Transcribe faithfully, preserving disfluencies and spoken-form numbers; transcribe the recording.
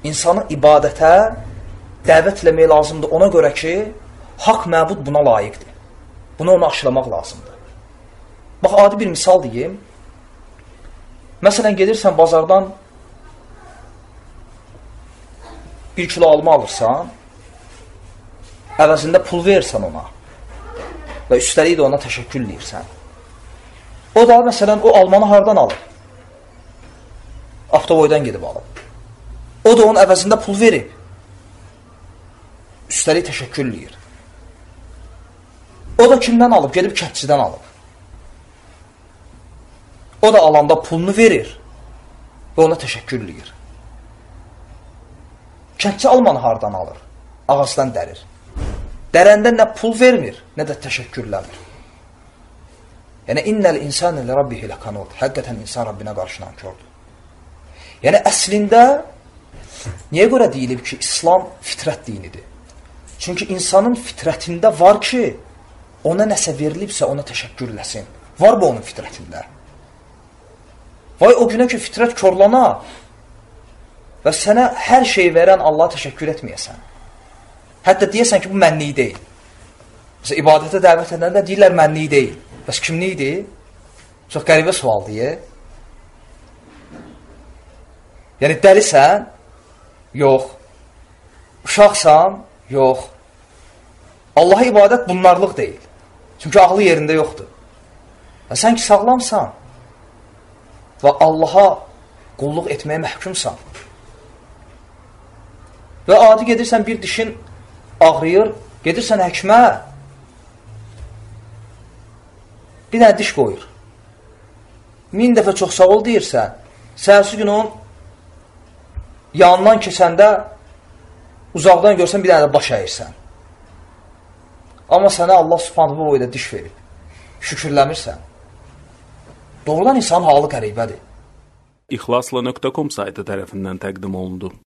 insanı ibadətə dəvət eləmək lazımdır ona görə ki, haqq məbud buna layiqdir. Bunu onu aşılamaq lazımdır. Bax, adi bir misal deyim. Məsələn, gedirsən bazardan bir kilo alma alırsan, əvəzində pul verirsən ona və üstəlik də ona təşəkkür edirsən. O da, məsələn, o almanı hardan alır? Avtoboydan gedib alıb. O da onun əvəzində pul verib. Üstəlik təşəkkür edir. O da kimdən alıb? Gedib kətçidən alıb. O da alanda pulunu verir və ona təşəkkür edir. Kətçi almanı hardan alır? Ağacdan dərir. Dərəndə nə pul vermir, nə də təşəkkürləmir. Yəni, innəl insanə li rabbihi ləkanut. Həqiqətən insan Rabbinə qarşı nankördür. Yəni, əslində, niyə görə deyilib ki, İslam fitrət dinidir? Çünki insanın fitrətində var ki, ona nəsə verilibsə, ona təşəkkür eləsin. Var bu onun fitrətində. Vay o günə ki, fitrət körlana və sənə hər şey verən Allaha təşəkkür etməyəsən. Hətta deyəsən ki, bu mənlik deyil. Məsələn, ibadətə dəvət edəndə deyirlər mənlik deyil. Bəs kimlikdir? Çox qəribə sual deyir. Yəni, dəlisən? Yox. Uşaqsan? Yox. Allaha ibadət bunlarlıq deyil. Çünki ağlı yerində yoxdur. Və sən ki, sağlamsan və Allaha qulluq etməyə məhkumsan və adi gedirsən, bir dişin ağrıyır, gedirsən həkimə, bir dənə diş qoyur. Min dəfə çox sağ ol deyirsən, səhərsi gün onun yanından keçəndə uzaqdan görsən, bir dənə də baş əyirsən. Amma sənə Allah subhanahu bu boyda diş verib. Şükürləmirsən. Doğrudan insanın halı qəribədir. İxlasla nöqtə com saytı tərəfindən təqdim olundu.